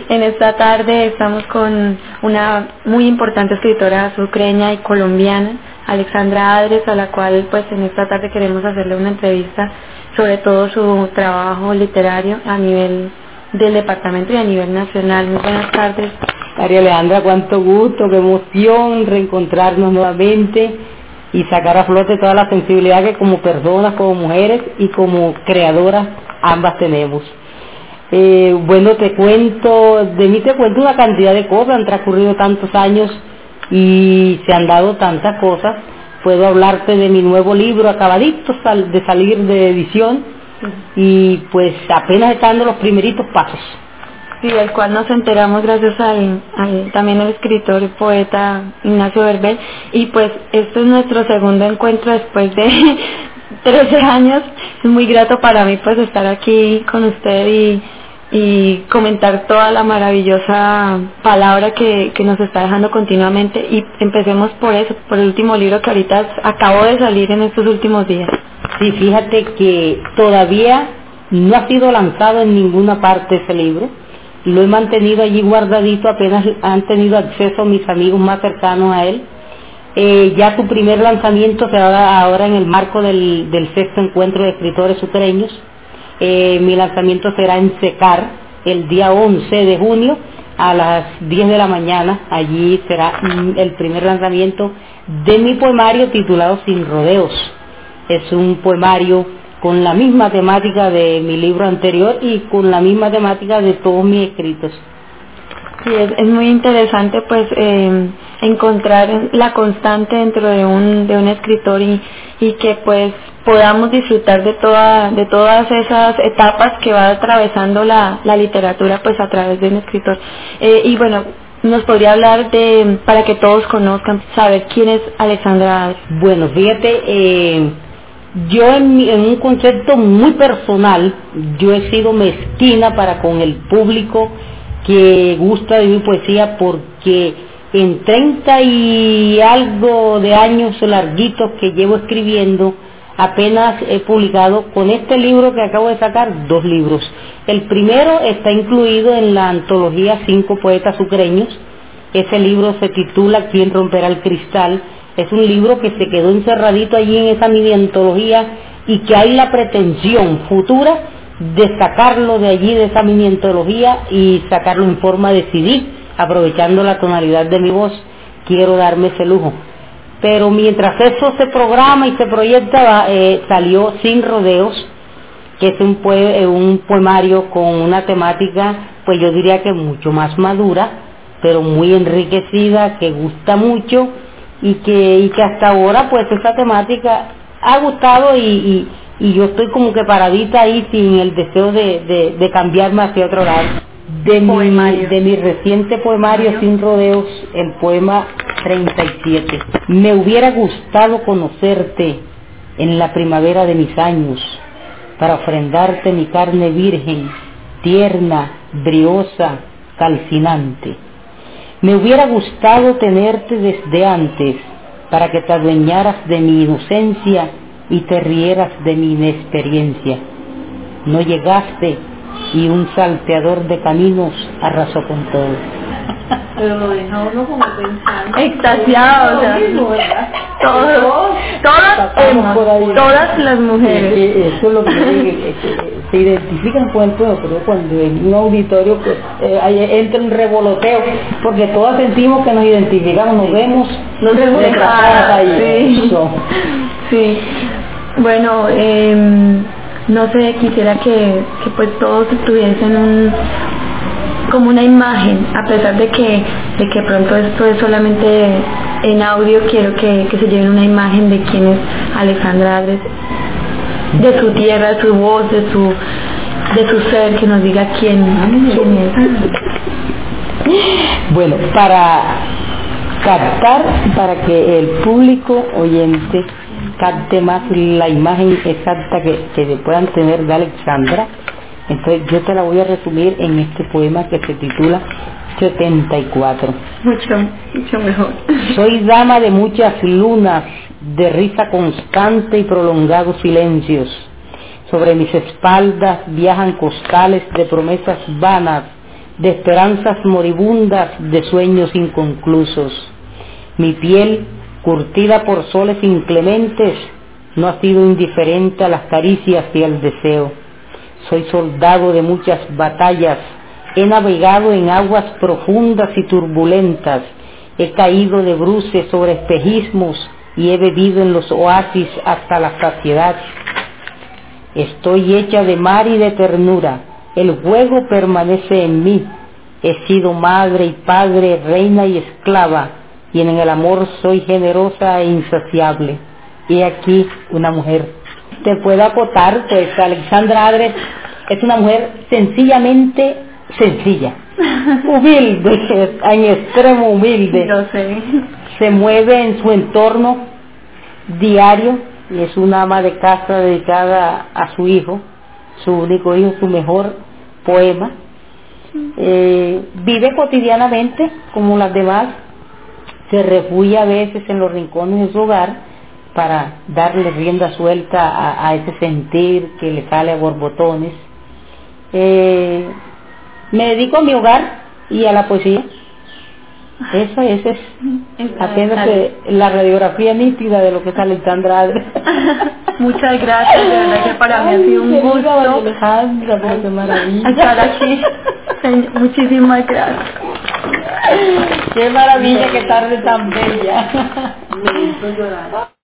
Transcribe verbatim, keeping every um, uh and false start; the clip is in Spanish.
En esta tarde estamos con una muy importante escritora sucreña y colombiana, Alexandra Adres, a la cual pues en esta tarde queremos hacerle una entrevista sobre todo su trabajo literario a nivel del departamento y a nivel nacional. Muy buenas tardes. María Alejandra, cuánto gusto, qué emoción reencontrarnos nuevamente y sacar a flote toda la sensibilidad que como personas, como mujeres y como creadoras ambas tenemos. Eh, bueno, te cuento, de mí te cuento una cantidad de cosas, han transcurrido tantos años y se han dado tantas cosas. Puedo hablarte de mi nuevo libro, acabadito de salir de edición, y pues apenas están dando los primeritos pasos. Sí, del cual nos enteramos gracias al, al también al escritor y poeta Ignacio Verbel, y pues este es nuestro segundo encuentro después de trece años. Es muy grato para mí pues estar aquí con usted y, y comentar toda la maravillosa palabra que, que nos está dejando continuamente, y empecemos por eso, por el último libro que ahorita acabó de salir en estos últimos días. Sí, fíjate que todavía no ha sido lanzado en ninguna parte ese libro. Lo he mantenido allí guardadito, apenas han tenido acceso mis amigos más cercanos a él. Eh, ya su primer lanzamiento se da ahora en el marco del, del sexto encuentro de escritores sucreños. Eh, mi lanzamiento será en Secar el día once de junio a las diez de la mañana. Allí será mm, el primer lanzamiento de mi poemario titulado Sin Rodeos. Es un poemario con la misma temática de mi libro anterior y con la misma temática de todos mis escritos. Sí, es, es muy interesante pues eh, encontrar la constante dentro de un de un escritor y, y que pues podamos disfrutar de toda de todas esas etapas que va atravesando la, la literatura pues a través de un escritor. Eh, y bueno, nos podría hablar de, para que todos conozcan, saber quién es Alexandra Adres. Bueno, fíjate, eh, yo en, mi, en un concepto muy personal, yo he sido mezquina para con el público que gusta de mi poesía, porque en treinta y algo de años larguitos que llevo escribiendo, apenas he publicado con este libro que acabo de sacar dos libros. El primero está incluido en la antología Cinco Poetas Sucreños. Ese libro se titula ¿Quién romperá el cristal? Es un libro que se quedó encerradito allí en esa mini antología y que hay la pretensión futura de sacarlo de allí, de esa mini antología, y sacarlo en forma de C D, aprovechando la tonalidad de mi voz. Quiero darme ese lujo. Pero mientras eso se programa y se proyecta, eh, salió Sin Rodeos, que es un, poe un poemario con una temática, pues yo diría que mucho más madura, pero muy enriquecida, que gusta mucho, y que, y que hasta ahora pues esa temática ha gustado, y, y, y yo estoy como que paradita ahí sin el deseo de, de, de cambiarme hacia otro lado. De mi, de mi reciente poemario Sin Rodeos, el poema treinta y siete. Me hubiera gustado conocerte en la primavera de mis años, para ofrendarte mi carne virgen, tierna, briosa, calcinante. Me hubiera gustado tenerte desde antes, para que te adueñaras de mi inocencia y te rieras de mi inexperiencia. No llegaste, y un salteador de caminos arrasó con todo. Pero lo deja uno como pensando. Extasiado, o sea, todos, todas, eh, todas las mujeres. Eh, eso es lo que eh, se identifican con el pueblo, pero cuando en un auditorio pues eh, ahí entra un revoloteo, porque todas sentimos que nos identificamos, nos vemos, nos vemos ahí. Sí. Sí. Bueno, eh, no sé, quisiera que, que pues todos estuviesen un como una imagen, a pesar de que de que pronto esto es solamente en audio. Quiero que, que se lleven una imagen de quién es Alexandra Adres, de su tierra, de su voz, de su de su ser, que nos diga quién, quién es. Bueno, para captar, para que el público oyente capte más la imagen exacta que, que puedan tener de Alexandra, entonces yo te la voy a resumir en este poema que se titula setenta y cuatro. Mucho, mucho mejor. Soy dama de muchas lunas, de risa constante y prolongados silencios. Sobre mis espaldas viajan costales de promesas vanas, de esperanzas moribundas, de sueños inconclusos. Mi piel, curtida por soles inclementes, no ha sido indiferente a las caricias y al deseo. Soy soldado de muchas batallas, he navegado en aguas profundas y turbulentas, he caído de bruces sobre espejismos y he bebido en los oasis hasta la saciedad. Estoy hecha de mar y de ternura, el juego permanece en mí. He sido madre y padre, reina y esclava, y en el amor soy generosa e insaciable. Y aquí una mujer. Te puedo acotar, pues Alexandra Adres es una mujer sencillamente sencilla, humilde, en extremo humilde. Lo sé. Se mueve en su entorno diario y es una ama de casa dedicada a su hijo, su único hijo, su mejor poema. Eh, vive cotidianamente como las demás, se refugia a veces en los rincones de su hogar para darle rienda suelta a, a ese sentir que le sale a borbotones. Eh, me dedico a mi hogar y a la poesía. Esa, esa es apenas eh, la radiografía nítida de lo que es Alexandra Adres. Muchas gracias, de verdad que para mí ha sido un gusto Alejandra, pero qué maravilla estar aquí. Muchísimas gracias. Qué maravilla, qué tarde tan bella. Me hizo llorar.